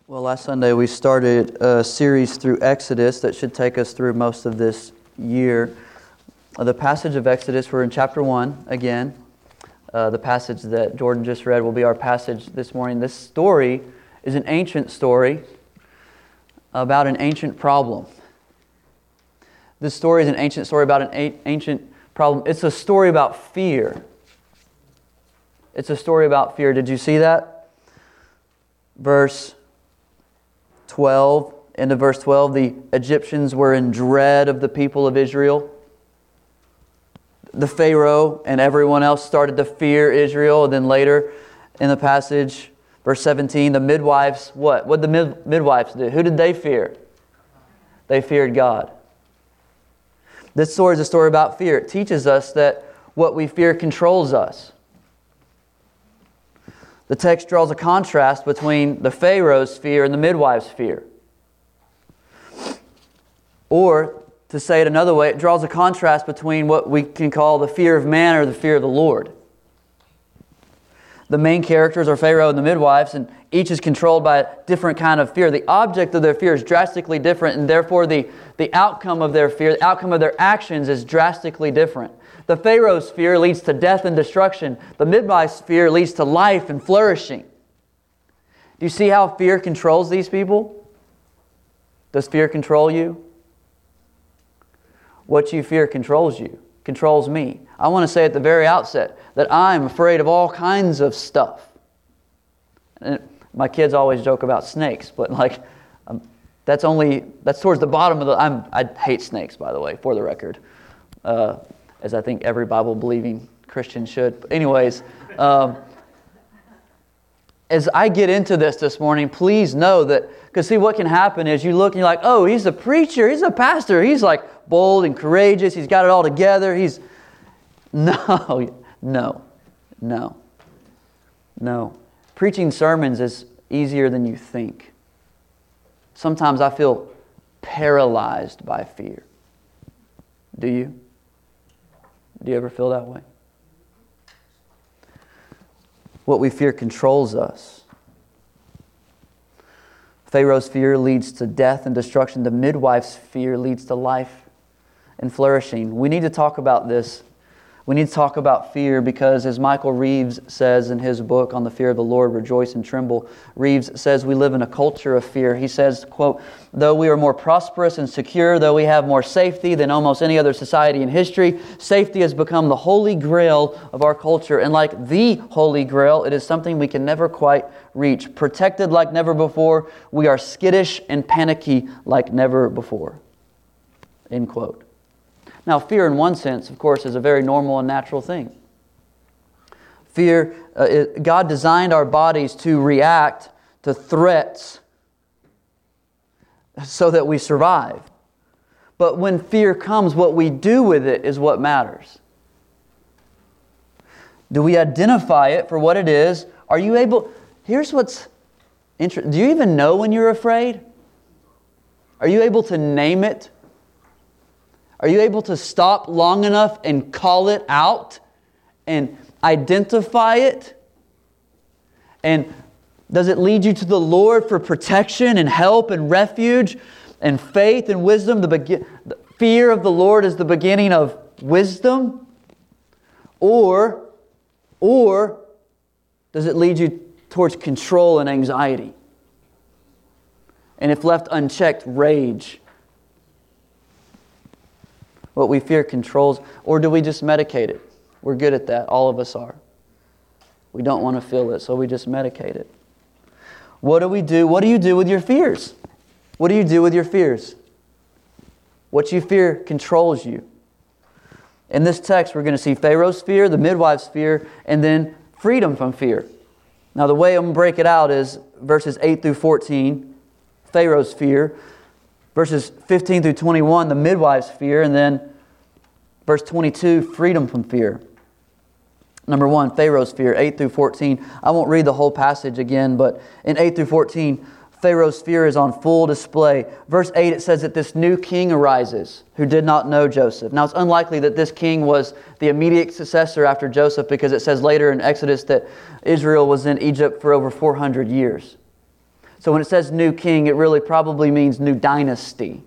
Well, last Sunday we started a series through Exodus that should take us through most of this year. The passage of Exodus, we're in chapter 1 again. The passage that Jordan just read will be our passage this morning. This story is an ancient story about an ancient problem. This story is an ancient story about an ancient problem. It's a story about fear. It's a story about fear. Did you see that? Verse 12, into verse 12, the Egyptians were in dread of the people of Israel. The Pharaoh and everyone else started to fear Israel. And then later in the passage, verse 17, the midwives, what? What did the midwives do? Who did they fear? They feared God. This story is a story about fear. It teaches us that what we fear controls us. The text draws a contrast between the Pharaoh's fear and the midwife's fear. Or, to say it another way, it draws a contrast between what we can call the fear of man or the fear of the Lord. The main characters are Pharaoh and the midwives, and each is controlled by a different kind of fear. The object of their fear is drastically different, and therefore the outcome of their fear, the outcome of their actions is drastically different. The Pharaoh's fear leads to death and destruction. The midwife's fear leads to life and flourishing. Do you see how fear controls these people? Does fear control you? What you fear controls you, controls me. I want to say at the very outset that I'm afraid of all kinds of stuff. And my kids always joke about snakes, but that's towards the bottom of the... I hate snakes, by the way, for the record. As I think every Bible-believing Christian should. But anyways, as I get into this morning, please know that, because see what can happen is you look and you're like, oh, he's a preacher, he's a pastor, he's like bold and courageous, he's got it all together, No. Preaching sermons is easier than you think. Sometimes I feel paralyzed by fear. Do you? Do you ever feel that way? What we fear controls us. Pharaoh's fear leads to death and destruction. The midwife's fear leads to life and flourishing. We need to talk about this. We need to talk about fear because, as Michael Reeves says in his book on the fear of the Lord, Rejoice and Tremble, Reeves says we live in a culture of fear. He says, quote, though we are more prosperous and secure, though we have more safety than almost any other society in history, safety has become the holy grail of our culture. And like the holy grail, it is something we can never quite reach. Protected like never before, we are skittish and panicky like never before. End quote. Now, fear in one sense, of course, is a very normal and natural thing. Fear, God designed our bodies to react to threats so that we survive. But when fear comes, what we do with it is what matters. Do we identify it for what it is? Are you able... Here's what's interesting. Do you even know when you're afraid? Are you able to name it? Are you able to stop long enough and call it out and identify it? And does it lead you to the Lord for protection and help and refuge and faith and wisdom? The fear of the Lord is the beginning of wisdom? Or does it lead you towards control and anxiety? And if left unchecked, rage? What we fear controls, or do we just medicate it? We're good at that. All of us are. We don't want to feel it, so we just medicate it. What do we do? What do you do with your fears? What do you do with your fears? What you fear controls you. In this text, we're going to see Pharaoh's fear, the midwife's fear, and then freedom from fear. Now, the way I'm going to break it out is verses 8 through 14, Pharaoh's fear. Verses 15 through 21, the midwife's fear, and then verse 22, freedom from fear. Number 1, Pharaoh's fear, 8 through 14. I won't read the whole passage again, but in 8 through 14, Pharaoh's fear is on full display. Verse 8, it says that this new king arises who did not know Joseph. Now, it's unlikely that this king was the immediate successor after Joseph because it says later in Exodus that Israel was in Egypt for over 400 years. So when it says new king, it really probably means new dynasty.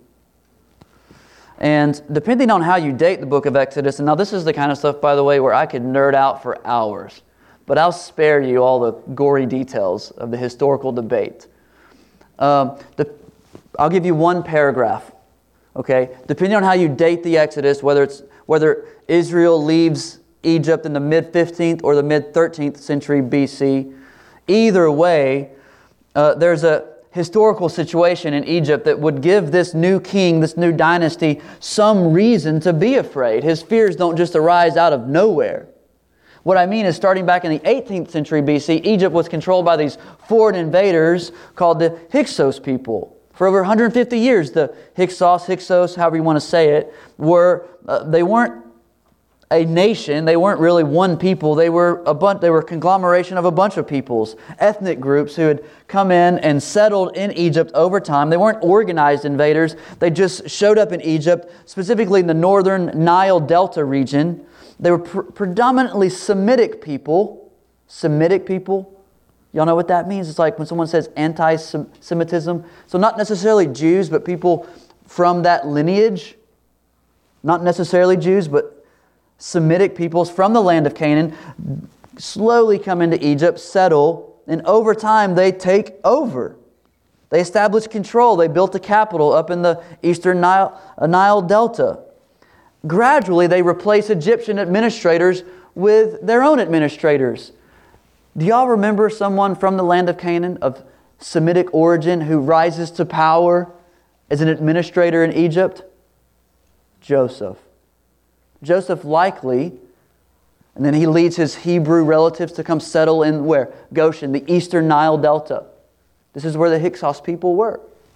And depending on how you date the book of Exodus, and now this is the kind of stuff, by the way, where I could nerd out for hours, but I'll spare you all the gory details of the historical debate. I'll give you one paragraph, okay? Depending on how you date the Exodus, whether Israel leaves Egypt in the mid-15th or the mid-13th century BC, either way, there's a historical situation in Egypt that would give this new king, this new dynasty, some reason to be afraid. His fears don't just arise out of nowhere. What I mean is, starting back in the 18th century BC, Egypt was controlled by these foreign invaders called the Hyksos people. For over 150 years, the Hyksos, however you want to say it, they weren't a nation. They weren't really one people. They were a conglomeration of a bunch of peoples, ethnic groups who had come in and settled in Egypt over time. They weren't organized invaders. They just showed up in Egypt, specifically in the northern Nile Delta region. They were predominantly Semitic people. Semitic people. Y'all know what that means? It's like when someone says anti-Semitism. So not necessarily Jews, but people from that lineage. Not necessarily Jews, but Semitic peoples from the land of Canaan slowly come into Egypt, settle, and over time they take over. They establish control. They built a capital up in the eastern Nile Delta. Gradually, they replace Egyptian administrators with their own administrators. Do y'all remember someone from the land of Canaan of Semitic origin who rises to power as an administrator in Egypt? Joseph. Joseph likely, and then he leads his Hebrew relatives to come settle in where? Goshen, the eastern Nile Delta. This is where the Hyksos people were.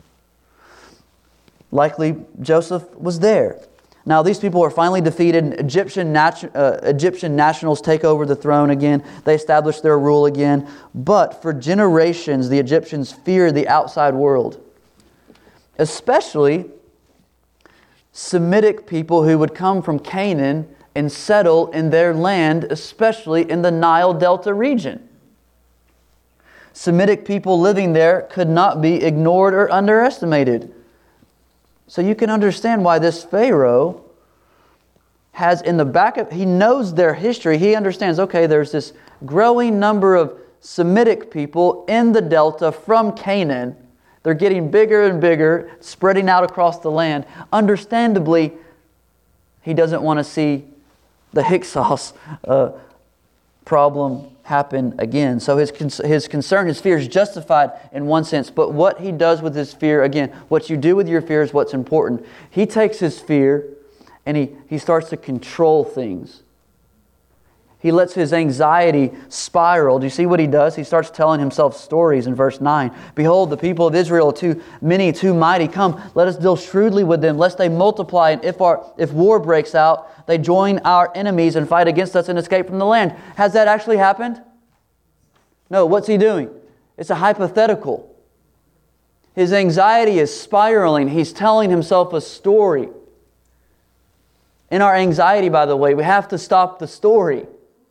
Likely Joseph was there. Now these people are finally defeated. Egyptian nationals take over the throne again. They establish their rule again. But for generations, the Egyptians feared the outside world. Especially Semitic people who would come from Canaan and settle in their land, especially in the Nile Delta region. Semitic people living there could not be ignored or underestimated. So you can understand why this Pharaoh has in the back of, he knows their history. He understands, okay, there's this growing number of Semitic people in the Delta from Canaan. They're getting bigger and bigger, spreading out across the land. Understandably, he doesn't want to see the Hyksos problem happen again. So his concern, his fear is justified in one sense. But what he does with his fear, again, what you do with your fear is what's important. He takes his fear and he starts to control things. He lets his anxiety spiral. Do you see what he does? He starts telling himself stories in verse 9. Behold, the people of Israel are too many, too mighty. Come, let us deal shrewdly with them, lest they multiply. And if war breaks out, they join our enemies and fight against us and escape from the land. Has that actually happened? No. What's he doing? It's a hypothetical. His anxiety is spiraling. He's telling himself a story. In our anxiety, by the way, we have to stop the story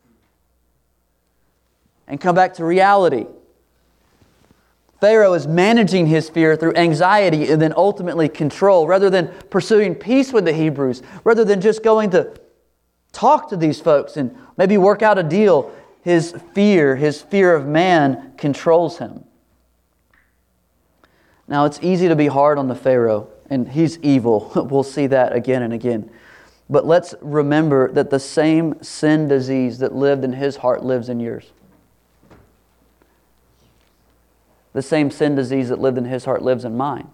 and come back to reality. Pharaoh is managing his fear through anxiety and then ultimately control, rather than pursuing peace with the Hebrews, rather than just going to talk to these folks and maybe work out a deal. His fear of man controls him. Now, it's easy to be hard on the Pharaoh, and he's evil. We'll see that again and again. But let's remember that the same sin disease that lived in his heart lives in yours. The same sin disease that lived in his heart lives in mine.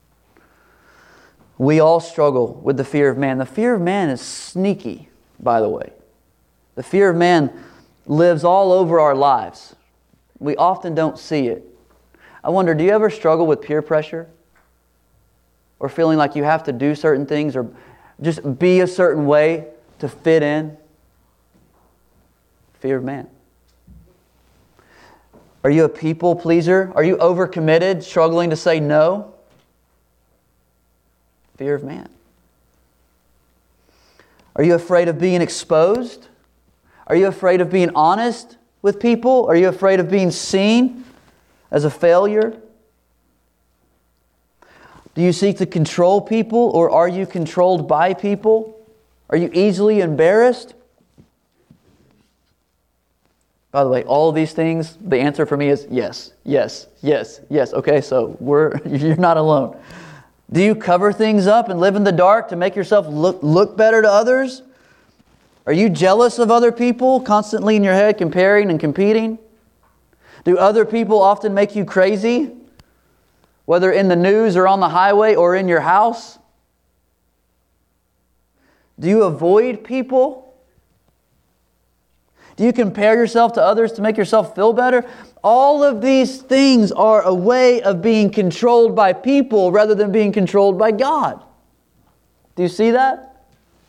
We all struggle with the fear of man. The fear of man is sneaky, by the way. The fear of man lives all over our lives. We often don't see it. I wonder, do you ever struggle with peer pressure? Or feeling like you have to do certain things or just be a certain way to fit in? Fear of man. Are you a people pleaser? Are you overcommitted, struggling to say no? Fear of man. Are you afraid of being exposed? Are you afraid of being honest with people? Are you afraid of being seen as a failure? Do you seek to control people, or are you controlled by people? Are you easily embarrassed? By the way, all of these things, the answer for me is yes, yes, yes, yes. Okay, so you're not alone. Do you cover things up and live in the dark to make yourself look better to others? Are you jealous of other people, constantly in your head comparing and competing? Do other people often make you crazy? Whether in the news or on the highway or in your house? Do you avoid people? Do you compare yourself to others to make yourself feel better? All of these things are a way of being controlled by people rather than being controlled by God. Do you see that?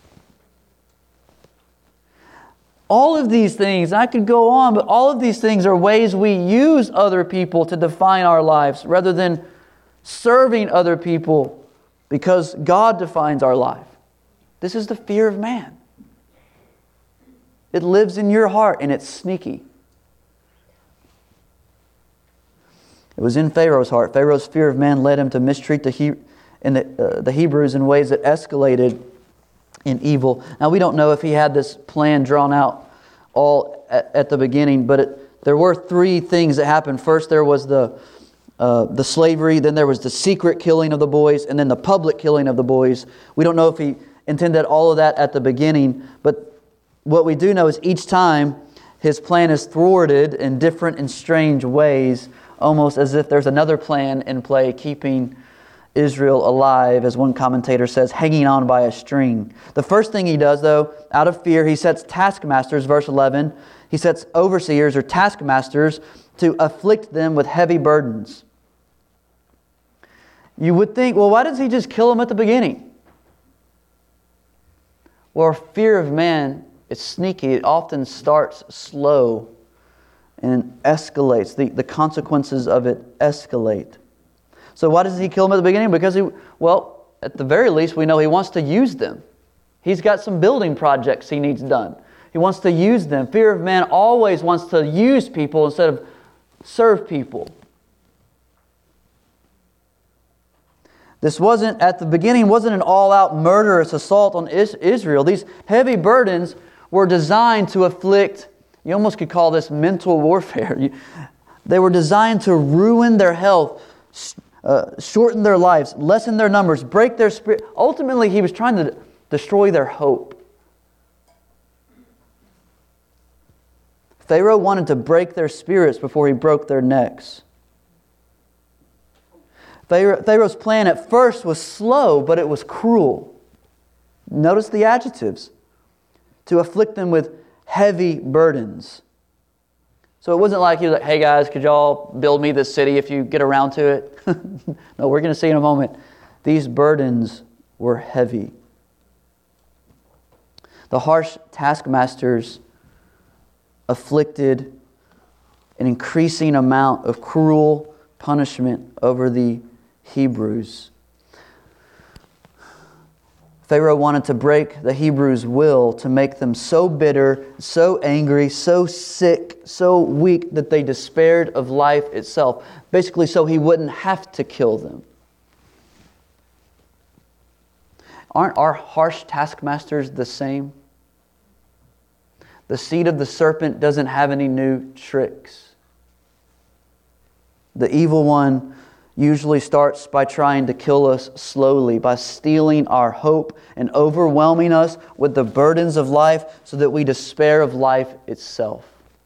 All of these things, I could go on, but all of these things are ways we use other people to define our lives rather than serving other people because God defines our life. This is the fear of man. It lives in your heart and it's sneaky. It was in Pharaoh's heart. Pharaoh's fear of man led him to mistreat the Hebrews in ways that escalated in evil. Now we don't know if he had this plan drawn out all at the beginning, but there were three things that happened. First there was the slavery, then there was the secret killing of the boys, and then the public killing of the boys. We don't know if he intended all of that at the beginning, but what we do know is each time his plan is thwarted in different and strange ways, almost as if there's another plan in play, keeping Israel alive, as one commentator says, hanging on by a string. The first thing he does, though, out of fear, he sets taskmasters, verse 11. He sets overseers or taskmasters to afflict them with heavy burdens. You would think, well, why doesn't he just kill them at the beginning? Well, fear of man, it's sneaky. It often starts slow and escalates. The consequences of it escalate. So why does he kill them at the beginning? Because at the very least, we know he wants to use them. He's got some building projects he needs done. He wants to use them. Fear of man always wants to use people instead of serve people. This at the beginning wasn't an all-out murderous assault on Israel. These heavy burdens were designed to afflict, you almost could call this mental warfare. They were designed to ruin their health, shorten their lives, lessen their numbers, break their spirit. Ultimately, he was trying to destroy their hope. Pharaoh wanted to break their spirits before he broke their necks. Pharaoh's plan at first was slow, but it was cruel. Notice the adjectives. To afflict them with heavy burdens. So it wasn't like he was like, hey guys, could y'all build me this city if you get around to it? No, we're going to see in a moment. These burdens were heavy. The harsh taskmasters afflicted an increasing amount of cruel punishment over the Hebrews. Pharaoh wanted to break the Hebrews' will to make them so bitter, so angry, so sick, so weak that they despaired of life itself. Basically, so he wouldn't have to kill them. Aren't our harsh taskmasters the same? The seed of the serpent doesn't have any new tricks. The evil one usually starts by trying to kill us slowly, by stealing our hope and overwhelming us with the burdens of life so that we despair of life itself.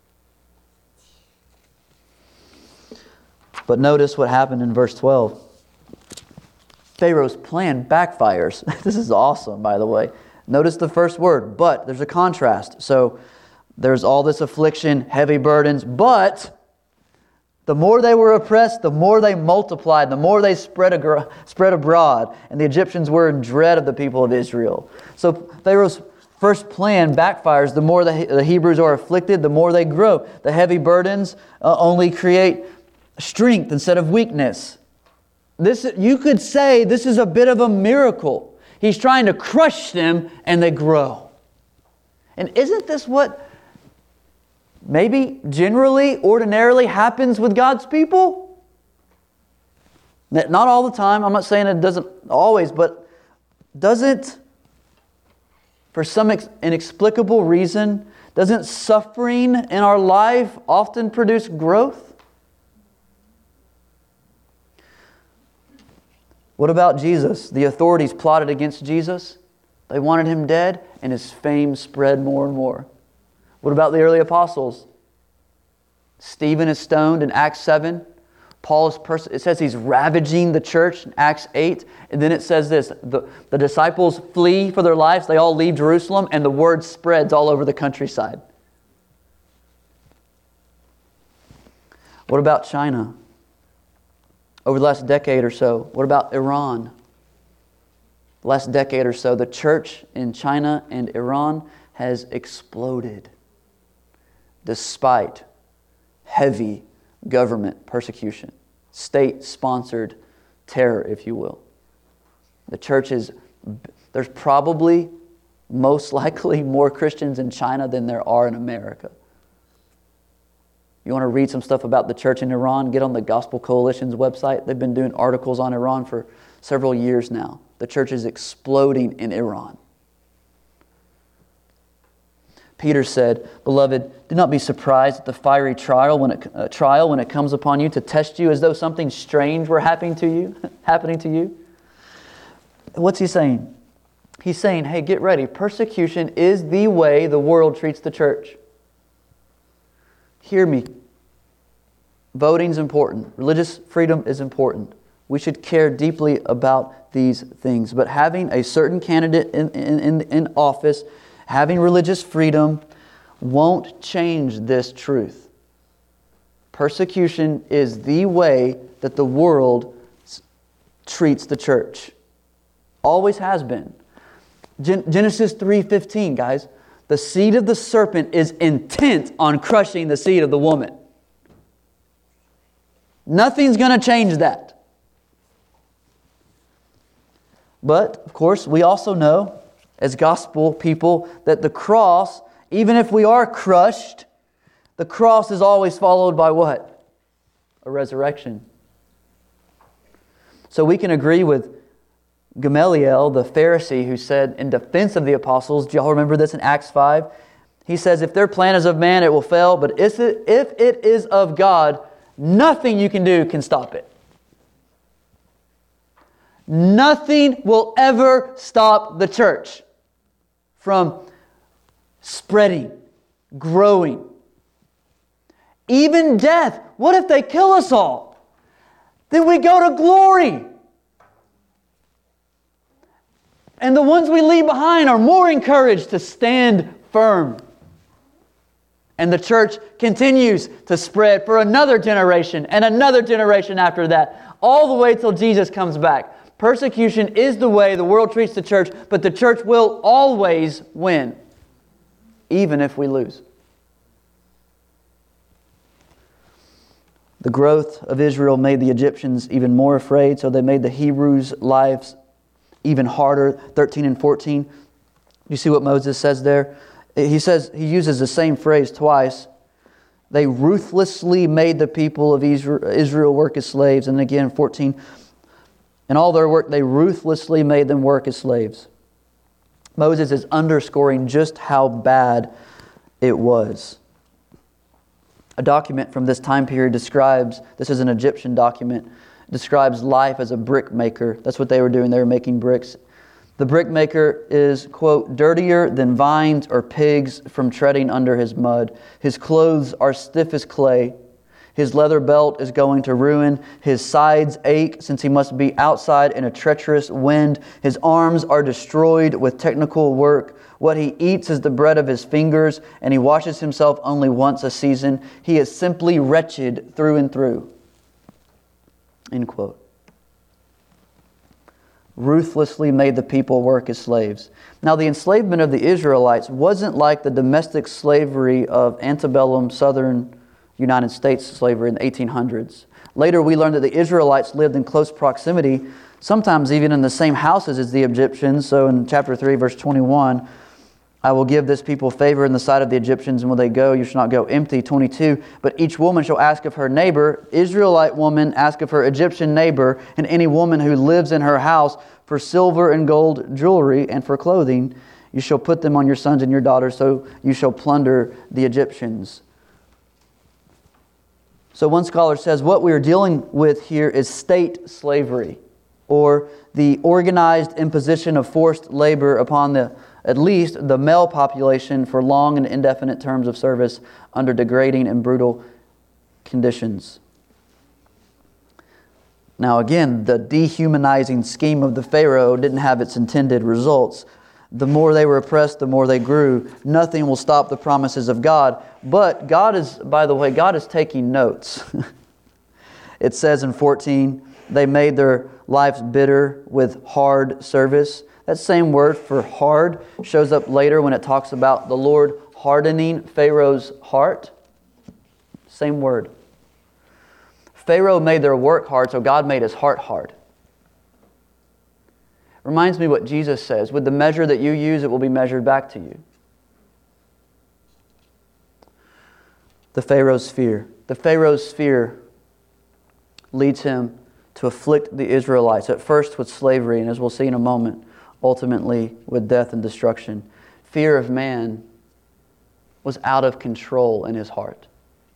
But notice what happened in verse 12. Pharaoh's plan backfires. This is awesome, by the way. Notice the first word, but. There's a contrast. So there's all this affliction, heavy burdens, but the more they were oppressed, the more they multiplied, the more they spread abroad. And the Egyptians were in dread of the people of Israel. So Pharaoh's first plan backfires. The more the Hebrews are afflicted, the more they grow. The heavy burdens only create strength instead of weakness. You could say this is a bit of a miracle. He's trying to crush them and they grow. And isn't this what maybe generally, ordinarily happens with God's people? Not all the time. I'm not saying it doesn't always, but doesn't, for some inexplicable reason, doesn't suffering in our life often produce growth? What about Jesus? The authorities plotted against Jesus. They wanted him dead, and his fame spread more and more. What about the early apostles? Stephen is stoned in Acts 7. Paul is it says he's ravaging the church in Acts 8. And then it says this, the disciples flee for their lives. They all leave Jerusalem, and the word spreads all over the countryside. What about China? Over the last decade or so. What about Iran? The last decade or so, the church in China and Iran has exploded despite heavy government persecution, state-sponsored terror, if you will. The church there's probably, most likely, more Christians in China than there are in America. You want to read some stuff about the church in Iran? Get on the Gospel Coalition's website. They've been doing articles on Iran for several years now. The church is exploding in Iran. Peter said, "Beloved, do not be surprised at the fiery trial when it comes upon you to test you as though something strange were happening to you." What's he saying? He's saying, hey, get ready. Persecution is the way the world treats the church. Hear me. Voting's important. Religious freedom is important. We should care deeply about these things. But having a certain candidate in office, having religious freedom, won't change this truth. Persecution is the way that the world treats the church. Always has been. Genesis 3:15, guys. The seed of the serpent is intent on crushing the seed of the woman. Nothing's going to change that. But, of course, we also know, as gospel people, that the cross, even if we are crushed, the cross is always followed by what? A resurrection. So we can agree with Gamaliel, the Pharisee, who said in defense of the apostles, do y'all remember this in Acts 5? He says, if their plan is of man, it will fail, but if it is of God, nothing you can do can stop it. Nothing will ever stop the church from spreading, growing. Even death. What if they kill us all? Then we go to glory. And the ones we leave behind are more encouraged to stand firm. And the church continues to spread for another generation and another generation after that, all the way till Jesus comes back. Persecution is the way the world treats the church, but the church will always win, even if we lose. The growth of Israel made the Egyptians even more afraid, so they made the Hebrews' lives even harder. 13 and 14. You see what Moses says there? He uses the same phrase twice. They ruthlessly made the people of Israel work as slaves. And again, 14. In all their work, they ruthlessly made them work as slaves. Moses is underscoring just how bad it was. A document from this time period describes, this is an Egyptian document, describes life as a brick maker. That's what they were doing. They were making bricks. The brick maker is, quote, dirtier than vines or pigs from treading under his mud. His clothes are stiff as clay. His leather belt is going to ruin. His sides ache since he must be outside in a treacherous wind. His arms are destroyed with technical work. What he eats is the bread of his fingers, and he washes himself only once a season. He is simply wretched through and through. End quote. Ruthlessly made the people work as slaves. Now, the enslavement of the Israelites wasn't like the domestic slavery of antebellum southern United States slavery in the 1800s. Later, we learned that the Israelites lived in close proximity, sometimes even in the same houses as the Egyptians. So in chapter 3, verse 21, I will give this people favor in the sight of the Egyptians, and when they go, you shall not go empty. 22, but each woman shall ask of her neighbor, Israelite woman ask of her Egyptian neighbor, and any woman who lives in her house for silver and gold jewelry and for clothing. You shall put them on your sons and your daughters, so you shall plunder the Egyptians. So one scholar says what we are dealing with here is state slavery, or the organized imposition of forced labor upon at least the male population for long and indefinite terms of service under degrading and brutal conditions. Now again, the dehumanizing scheme of the Pharaoh didn't have its intended results. The more they were oppressed, the more they grew. Nothing will stop the promises of God. But God is, by the way, God is taking notes. It says in 14, they made their lives bitter with hard service. That same word for hard shows up later when it talks about the Lord hardening Pharaoh's heart. Same word. Pharaoh made their work hard, so God made his heart hard. Reminds me what Jesus says, with the measure that you use, it will be measured back to you. The Pharaoh's fear. The Pharaoh's fear leads him to afflict the Israelites, at first with slavery, and as we'll see in a moment, ultimately with death and destruction. Fear of man was out of control in his heart.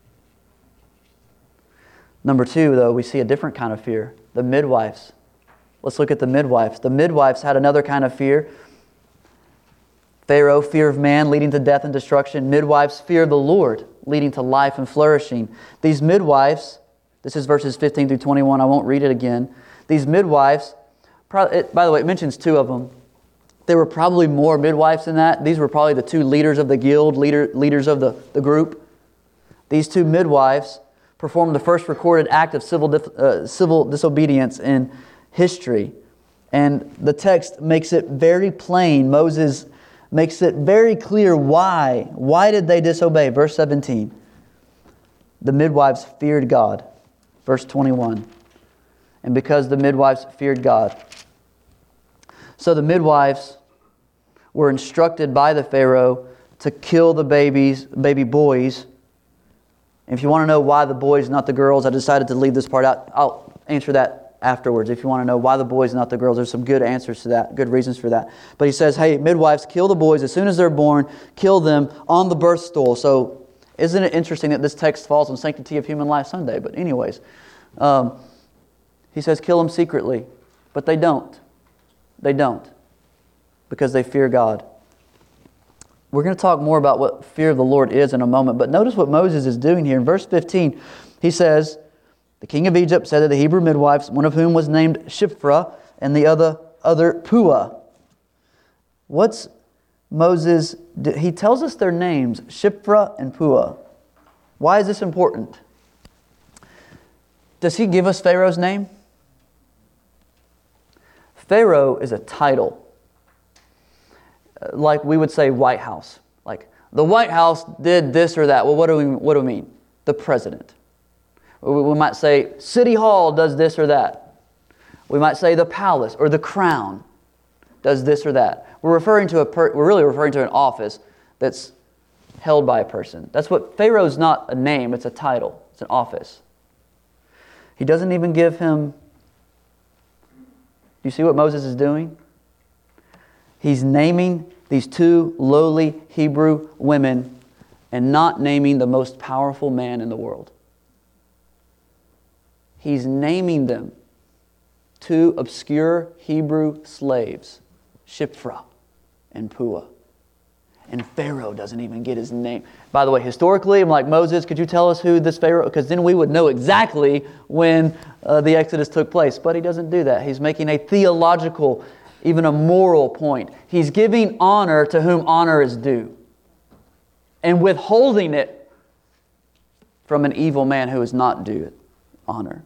Number two, though, we see a different kind of fear. The midwives. Let's look at the midwives. The midwives had another kind of fear. Pharaoh, fear of man, leading to death and destruction. Midwives, fear of the Lord, leading to life and flourishing. These midwives, this is verses 15 through 21, I won't read it again. These midwives, by the way, it mentions two of them. There were probably more midwives than that. These were probably the two leaders of the guild, leaders of the group. These two midwives performed the first recorded act of civil disobedience in history. And the text makes it very plain. Moses makes it very clear why. Why did they disobey? Verse 17. The midwives feared God. Verse 21. And because the midwives feared God. So the midwives were instructed by the Pharaoh to kill the baby boys. If you want to know why the boys, not the girls, I decided to leave this part out. I'll answer that afterwards. If you want to know why the boys, not the girls, there's some good answers to that, good reasons for that. But he says, hey, midwives, kill the boys as soon as they're born, kill them on the birth stool. So isn't it interesting that this text falls on Sanctity of Human Life Sunday? But anyways, he says kill them secretly, but they don't. They don't, because they fear God. We're going to talk more about what fear of the Lord is in a moment, but notice what Moses is doing here. In verse 15, he says, the king of Egypt said to the Hebrew midwives, one of whom was named Shiphrah, and the other Puah. What's Moses? He tells us their names, Shiphrah and Puah. Why is this important? Does he give us Pharaoh's name? Pharaoh is a title. Like we would say White House. Like the White House did this or that. Well, what do we mean? The president. We might say City Hall does this or that. We might say the palace or the crown does this or that. We're really referring to an office that's held by a person. That's what Pharaoh's not a name, it's a title. It's an office. He doesn't even give him. Do you see what Moses is doing? He's naming these two lowly Hebrew women and not naming the most powerful man in the world. He's naming them two obscure Hebrew slaves, Shiphrah and Puah. And Pharaoh doesn't even get his name. By the way, historically, I'm like, Moses, could you tell us who this Pharaoh? Because then we would know exactly when the Exodus took place. But he doesn't do that. He's making a theological, even a moral point. He's giving honor to whom honor is due, and withholding it from an evil man who is not due honor.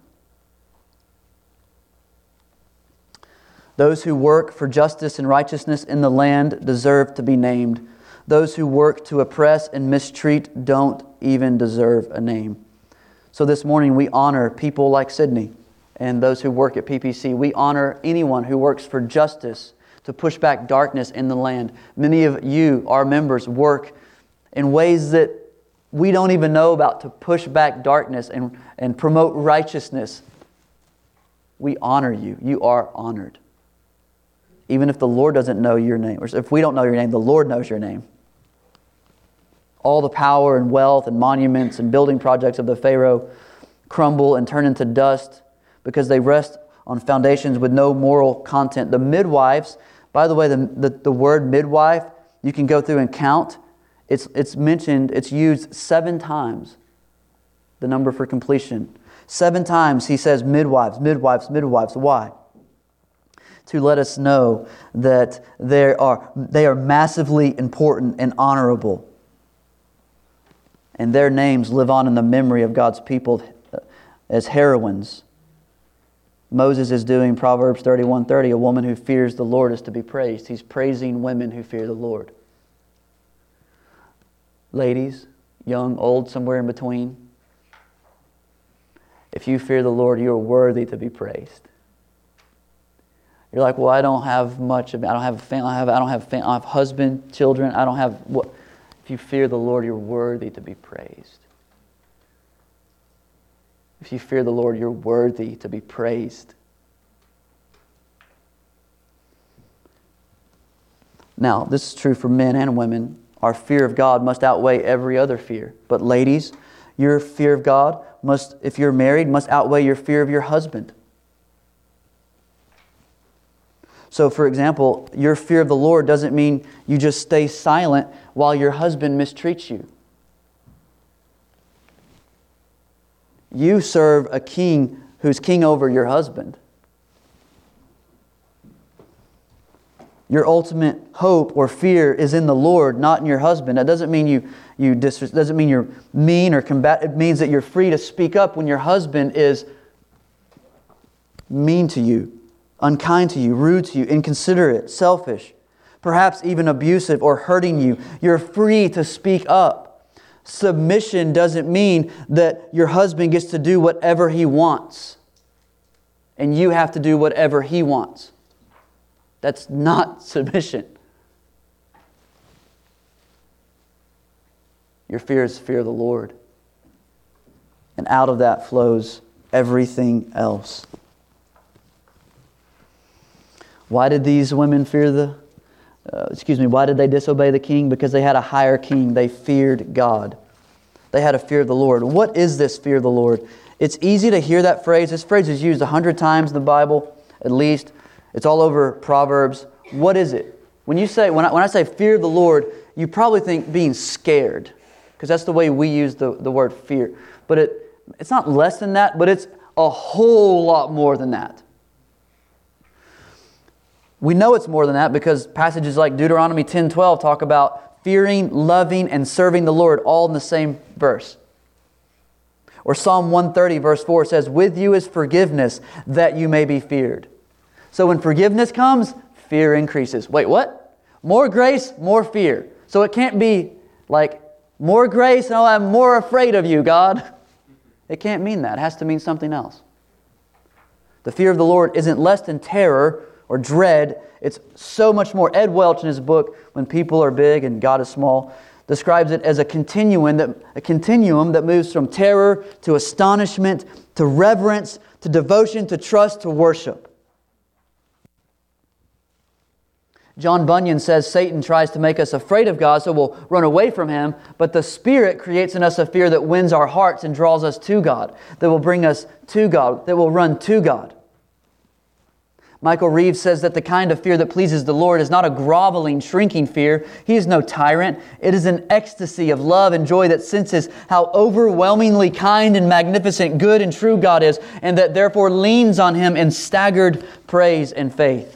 Those who work for justice and righteousness in the land deserve to be named. Those who work to oppress and mistreat don't even deserve a name. So this morning we honor people like Sydney and those who work at PPC. We honor anyone who works for justice. to push back darkness in the land. Many of you, our members, work in ways that we don't even know about to push back darkness and promote righteousness. We honor you. You are honored. Even if the Lord doesn't know your name, or if we don't know your name, the Lord knows your name. All the power and wealth and monuments and building projects of the Pharaoh crumble and turn into dust because they rest on foundations with no moral content. The midwives, by the way, the word midwife, you can go through and count. It's mentioned, it's used 7 times, the number for completion. 7 times he says midwives, midwives, midwives. Why? To let us know that they are massively important and honorable. And their names live on in the memory of God's people as heroines. Moses is doing Proverbs 31:30. A woman who fears the Lord is to be praised. He's praising women who fear the Lord. Ladies, young, old, somewhere in between. If you fear the Lord, you are worthy to be praised. You're like, well, I don't have much. I don't have a family. I don't have husband, children. I don't have what. If you fear the Lord, you're worthy to be praised. If you fear the Lord, you're worthy to be praised. Now, this is true for men and women. Our fear of God must outweigh every other fear. But ladies, your fear of God must, if you're married, must outweigh your fear of your husband. So, for example, your fear of the Lord doesn't mean you just stay silent while your husband mistreats you. You serve a king who's king over your husband. Your ultimate hope or fear is in the Lord, not in your husband. That doesn't mean doesn't mean you're mean or combative. It means that you're free to speak up when your husband is mean to you, unkind to you, rude to you, inconsiderate, selfish, perhaps even abusive or hurting you. You're free to speak up. Submission doesn't mean that your husband gets to do whatever he wants and you have to do whatever he wants. That's not submission. Your fear is fear of the Lord. And out of that flows everything else. Why did these women fear why did they disobey the king? Because they had a higher king. They feared God. They had a fear of the Lord. What is this fear of the Lord? It's easy to hear that phrase. This phrase is used 100 times in the Bible, at least. It's all over Proverbs. What is it? When I say fear of the Lord, you probably think being scared, because that's the way we use the word fear. But it's not less than that, but it's a whole lot more than that. We know it's more than that because passages like Deuteronomy 10:12 talk about fearing, loving, and serving the Lord all in the same verse. Or Psalm 130 verse 4 says, "With you is forgiveness, that you may be feared." So when forgiveness comes, fear increases. Wait, what? More grace, more fear. So it can't be like, more grace, and I'm more afraid of you, God. It can't mean that. It has to mean something else. The fear of the Lord isn't less than terror or dread. It's so much more. Ed Welch, in his book, When People Are Big and God is Small, describes it as a continuum that moves from terror to astonishment to reverence to devotion to trust to worship. John Bunyan says Satan tries to make us afraid of God so we'll run away from Him, but the Spirit creates in us a fear that wins our hearts and draws us to God, that will bring us to God, that will run to God. Michael Reeves says that the kind of fear that pleases the Lord is not a groveling, shrinking fear. He is no tyrant. It is an ecstasy of love and joy that senses how overwhelmingly kind and magnificent, good and true God is, and that therefore leans on Him in staggered praise and faith.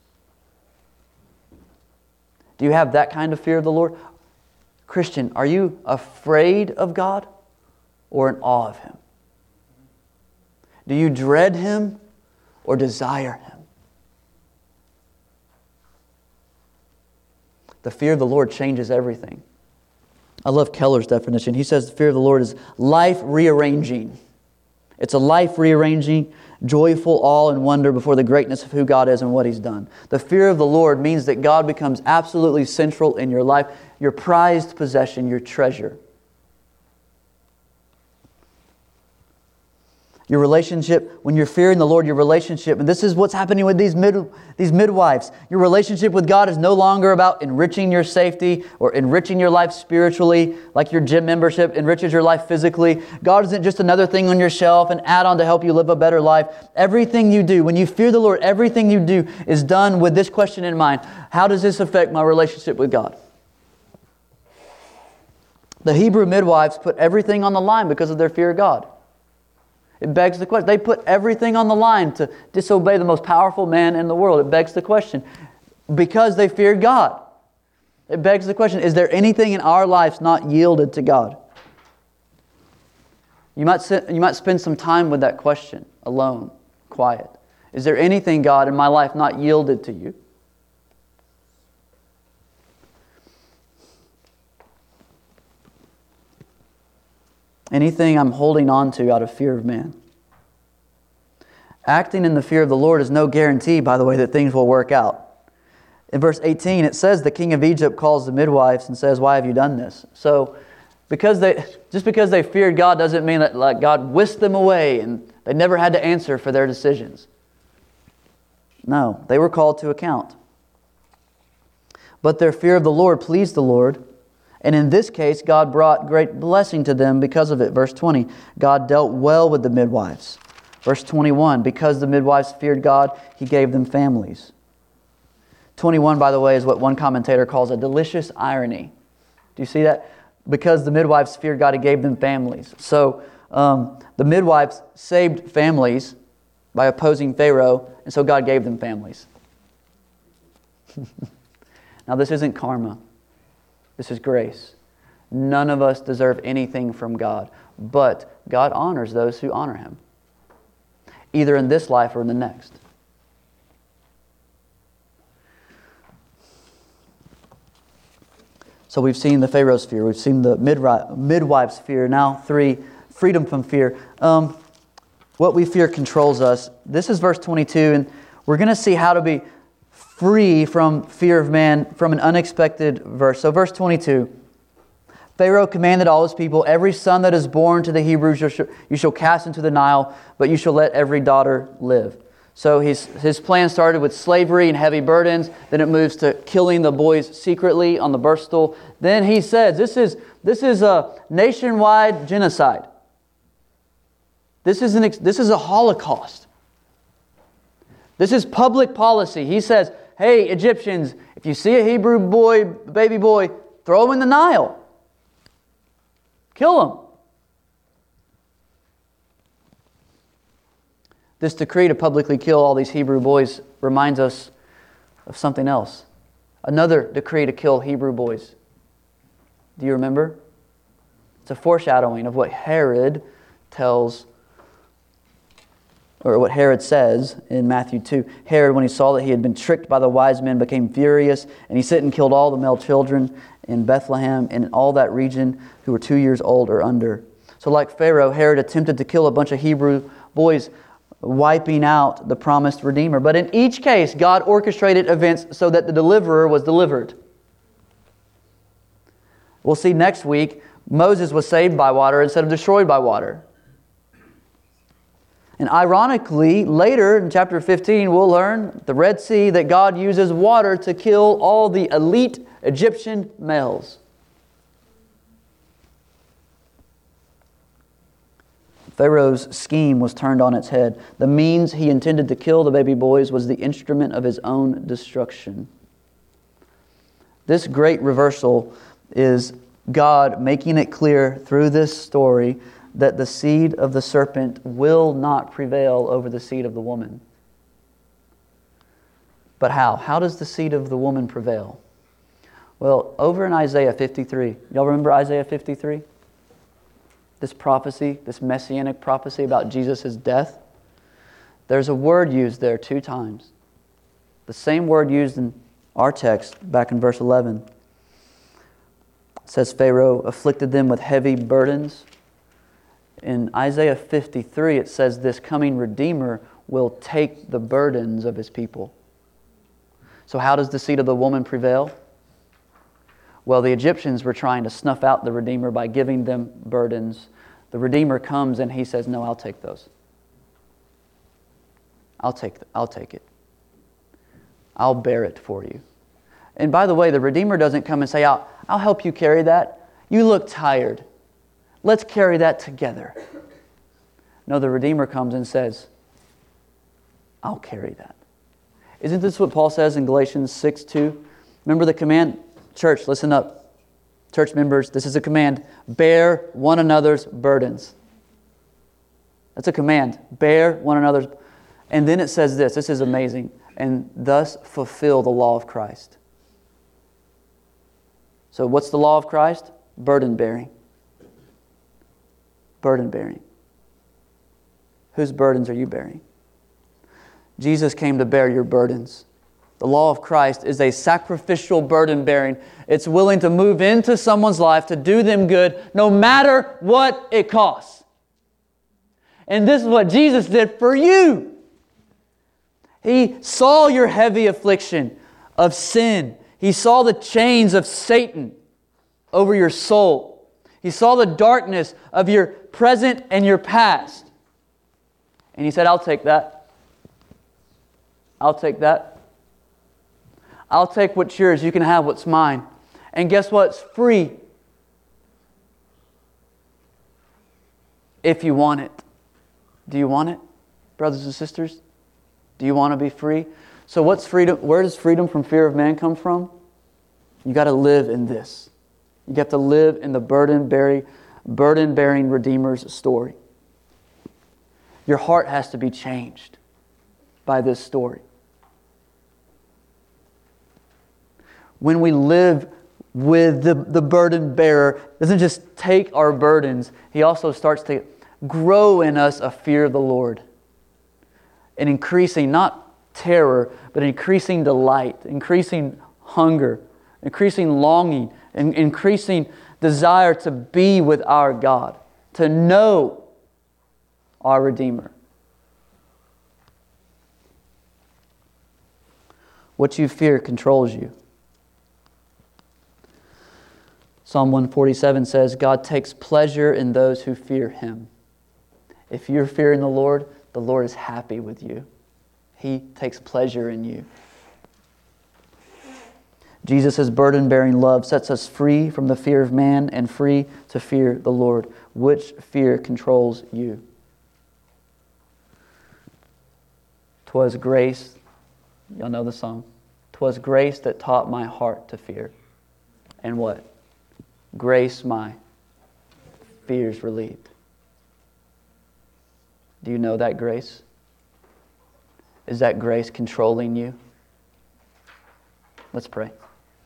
Do you have that kind of fear of the Lord? Christian, are you afraid of God or in awe of Him? Do you dread Him or desire Him? The fear of the Lord changes everything. I love Keller's definition. He says the fear of the Lord is life rearranging. It's a life rearranging, joyful awe and wonder before the greatness of who God is and what He's done. The fear of the Lord means that God becomes absolutely central in your life, your prized possession, your treasure. Your relationship, when you're fearing the Lord, your relationship, and this is what's happening with these midwives. Your relationship with God is no longer about enriching your safety or enriching your life spiritually, like your gym membership enriches your life physically. God isn't just another thing on your shelf, an add-on to help you live a better life. Everything you do, when you fear the Lord, everything you do is done with this question in mind. How does this affect my relationship with God? The Hebrew midwives put everything on the line because of their fear of God. It begs the question. They put everything on the line to disobey the most powerful man in the world. It begs the question. Because they feared God. It begs the question, is there anything in our lives not yielded to God? You might spend some time with that question, alone, quiet. Is there anything, God, in my life not yielded to You? Anything I'm holding on to out of fear of man. Acting in the fear of the Lord is no guarantee, by the way, that things will work out. In verse 18, it says the king of Egypt calls the midwives and says, "Why have you done this?" So, just because they feared God doesn't mean that like God whisked them away and they never had to answer for their decisions. No, they were called to account. But their fear of the Lord pleased the Lord. And in this case, God brought great blessing to them because of it. Verse 20, God dealt well with the midwives. Verse 21, because the midwives feared God, He gave them families. 21, by the way, is what one commentator calls a delicious irony. Do you see that? Because the midwives feared God, He gave them families. So the midwives saved families by opposing Pharaoh, and so God gave them families. Now this isn't karma. This is grace. None of us deserve anything from God, but God honors those who honor Him, either in this life or in the next. So we've seen the Pharaoh's fear. We've seen the midwife's fear. Now 3, freedom from fear. What we fear controls us. This is verse 22, and we're going to see how to be free from fear of man from an unexpected verse. So verse 22, Pharaoh commanded all his people, every son that is born to the Hebrews you shall cast into the Nile, but you shall let every daughter live. So his plan started with slavery and heavy burdens. Then it moves to killing the boys secretly on the birth stool. Then he says, this is a nationwide genocide. This is a Holocaust. This is public policy. He says, hey, Egyptians, if you see a Hebrew boy, baby boy, throw him in the Nile. Kill him. This decree to publicly kill all these Hebrew boys reminds us of something else. Another decree to kill Hebrew boys. Do you remember? It's a foreshadowing of what Herod tells, or what Herod says in Matthew 2. Herod, when he saw that he had been tricked by the wise men, became furious, and he sent and killed all the male children in Bethlehem and in all that region who were 2 years old or under. So like Pharaoh, Herod attempted to kill a bunch of Hebrew boys, wiping out the promised Redeemer. But in each case, God orchestrated events so that the deliverer was delivered. We'll see next week, Moses was saved by water instead of destroyed by water. And ironically, later in chapter 15, we'll learn the Red Sea that God uses water to kill all the elite Egyptian males. Pharaoh's scheme was turned on its head. The means he intended to kill the baby boys was the instrument of his own destruction. This great reversal is God making it clear through this story that the seed of the serpent will not prevail over the seed of the woman. But how? How does the seed of the woman prevail? Well, over in Isaiah 53, y'all remember Isaiah 53? This prophecy, this messianic prophecy about Jesus' death. There's a word used there 2 times. The same word used in our text back in verse 11. It says Pharaoh afflicted them with heavy burdens. In Isaiah 53, it says this coming Redeemer will take the burdens of His people. So how does the seed of the woman prevail? Well, the Egyptians were trying to snuff out the Redeemer by giving them burdens. The Redeemer comes and He says, no, I'll take those. I'll take it. I'll bear it for you. And by the way, the Redeemer doesn't come and say, I'll help you carry that. You look tired. Let's carry that together. No, the Redeemer comes and says, I'll carry that. Isn't this what Paul says in Galatians 6:2? Remember the command? Church, listen up. Church members, this is a command. Bear one another's burdens. That's a command. Bear one another's. And then it says this. This is amazing. And thus fulfill the law of Christ. So what's the law of Christ? Burden bearing. Burden bearing. Whose burdens are you bearing? Jesus came to bear your burdens. The law of Christ is a sacrificial burden bearing. It's willing to move into someone's life to do them good no matter what it costs. And this is what Jesus did for you. He saw your heavy affliction of sin. He saw the chains of Satan over your soul. He saw the darkness of your present and your past. And He said, I'll take that. I'll take that. I'll take what's yours. You can have what's mine. And guess what? It's free. If you want it. Do you want it, brothers and sisters? Do you want to be free? So what's freedom? Where does freedom from fear of man come from? You got to live in this. You have to live in the burden-bearing Redeemer's story. Your heart has to be changed by this story. When we live with the burden bearer, doesn't just take our burdens, He also starts to grow in us a fear of the Lord. An increasing, not terror, but increasing delight, increasing hunger, increasing longing, and increasing desire to be with our God, to know our Redeemer. What you fear controls you. Psalm 147 says, God takes pleasure in those who fear Him. If you're fearing the Lord is happy with you. He takes pleasure in you. Jesus' burden-bearing love sets us free from the fear of man and free to fear the Lord. Which fear controls you? 'Twas grace, y'all know the song. 'Twas grace that taught my heart to fear. And what? Grace my fears relieved. Do you know that grace? Is that grace controlling you? Let's pray.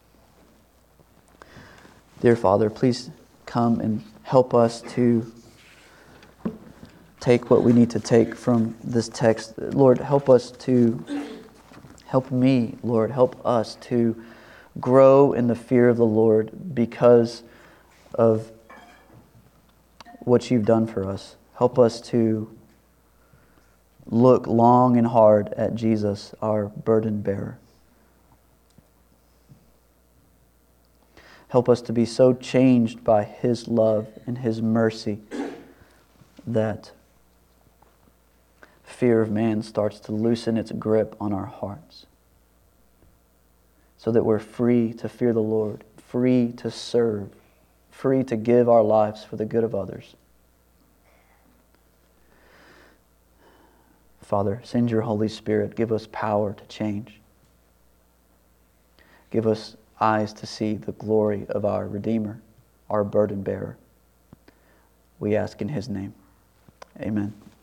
Dear Father, please come and help us to take what we need to take from this text. Lord, help me, Lord, help us to grow in the fear of the Lord because of what You've done for us. Help us to look long and hard at Jesus, our burden bearer. Help us to be so changed by His love and His mercy that fear of man starts to loosen its grip on our hearts. So that we're free to fear the Lord, free to serve, free to give our lives for the good of others. Father, send Your Holy Spirit. Give us power to change. Give us eyes to see the glory of our Redeemer, our burden bearer. We ask in His name. Amen.